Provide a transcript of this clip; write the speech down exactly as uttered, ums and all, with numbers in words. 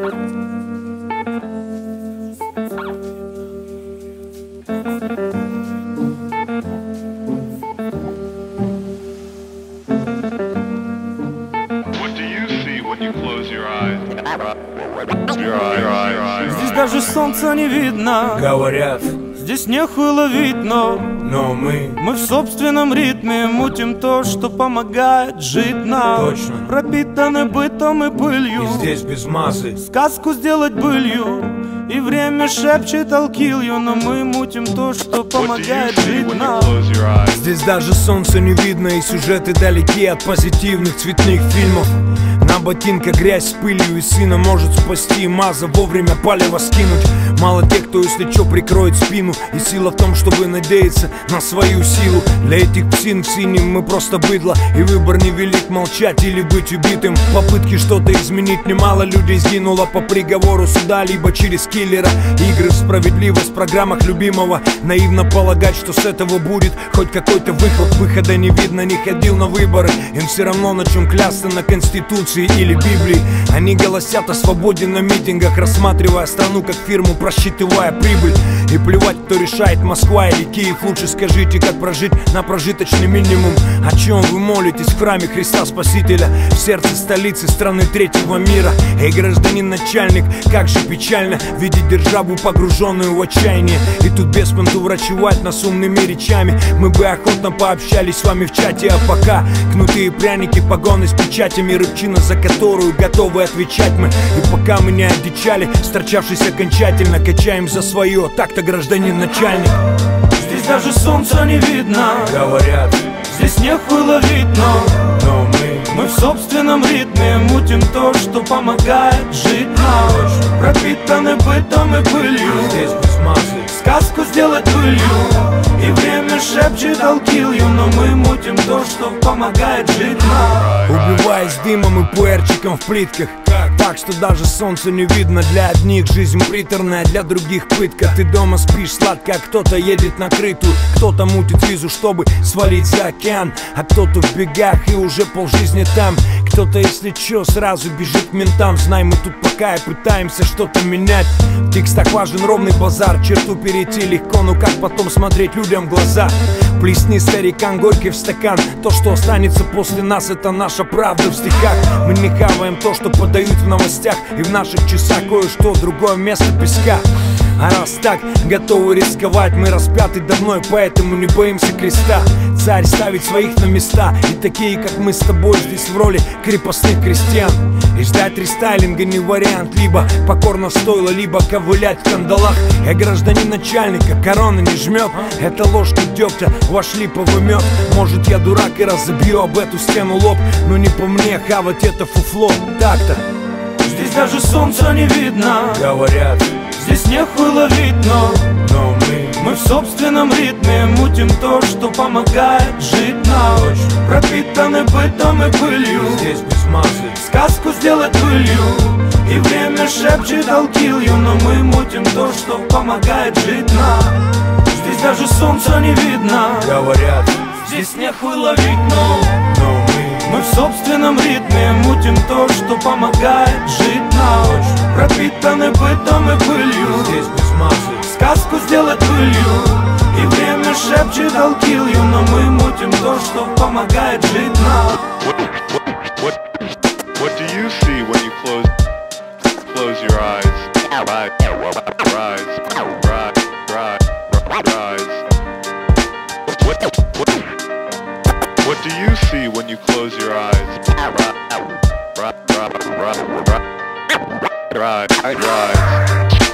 Здесь даже солнца не видно. Говорят, здесь нехуй ловить, но но мы Мы в собственном ритме мутим то, что помогает жить нам. Точно. Пропитаны бытом и пылью. И здесь без мазы Сказку сделать былью. И время шепчет I'll kill you, но мы мутим то, что помогает жить нам. Здесь даже солнца не видно, и сюжеты далеки от позитивных цветных фильмов. На ботинках грязь с пылью, и сына может спасти маза, вовремя палево скинуть. Мало тех, кто, если чё, прикроет спину. И сила в том, чтобы надеяться на свою силу. Для этих псин в синем мы просто быдло, и выбор невелик, молчать или быть убитым. В попытке что-то изменить немало людей сгинуло по приговору суда, либо через киллера. Игры в справедливость в программах любимого. Наивно полагать, что с этого будет хоть какой-то выход. Выхода не видно, не ходил на выборы. Им все равно на чем клясться, на Конституции или Библии. Они голосят о свободе на митингах, рассматривая страну как фирму, просчитывая прибыль. И плевать, кто решает, Москва или Киев. Лучше скажите, как прожить на прожиточный минимум. О чем вы молитесь в храме Христа Спасителя, в сердце столицы страны третьего мира? Эй, гражданин начальник, как же печально видеть державу, погруженную в отчаяние. И тут без понту врачевать нас умными речами. Мы бы охотно пообщались с вами в чате, а пока кнутые пряники, погоны с печатями, рыбчина, за которую готовы отвечать мы. И пока мы не одичали, сторчавшись окончательно, качаем за свое. Так-то, гражданин начальник. Здесь даже солнца не видно. Говорят, здесь нехуй ловить, но но мы Мы в собственном ритме мутим то, что помогает жить нам. Пропитаны бытом и пылью. здесь без мазы Сказку сделать былью. И время шепчет I'll kill you, но мы мутим то, что помогает жить нам. убиваясь дымом и пуэрчиком в плитках. Так что даже солнца не видно. Для одних жизнь приторная, для других пытка. Ты дома спишь сладко, а кто-то едет на крытую. Кто-то мутит визу, чтобы свалить за океан, а кто-то в бегах и уже полжизни там. Кто-то, если чё, сразу бежит к ментам. Знай, мы тут пока и пытаемся что-то менять. В текстах важен ровный базар. Черту перейти легко, но как потом смотреть людям в глаза? Плесни, старикан, горький в стакан. То, что останется после нас, это наша правда в стихах. Мы не хаваем то, что подают в новостях, и в наших часах кое-что другое вместо песка. А раз так, готовы рисковать, мы распяты давно, и поэтому не боимся креста. Царь ставит своих на места, и такие, как мы с тобой, здесь в роли крепостных крестьян. И ждать рестайлинга не вариант, либо покорно стоило, либо ковылять в кандалах. Я гражданин начальника, корона не жмет. Это ложка дегтя, вошли повымет. Может, я дурак и разобью об эту стену лоб, но не по мне хавать это фуфло. Так-то. Здесь даже солнца не видно. Говорят, здесь нехуй ловить, но но мы Мы в собственном ритме мутим то, что помогает жить нам. Пропитаны бытом и пылью. здесь без мазы Сказку сделать былью. И время шепчет I'll kill you, но мы мутим то, что помогает жить нам. Здесь даже солнца не видно. Говорят, здесь нехуй ловить, но но мы Мы в собственном ритме мутим то, что помогает жить нам. Пропитаны бытом и пылью. здесь без мазы Сказку сделать былью. И время шепчет I'll kill you, но мы мутим то, что помогает жить нам. What, what, what, what do you see when you close close your eyes? Rise, rise, rise, rise, rise. What, what, what do you see when you close your eyes? Rise, rise, rise, rise, rise.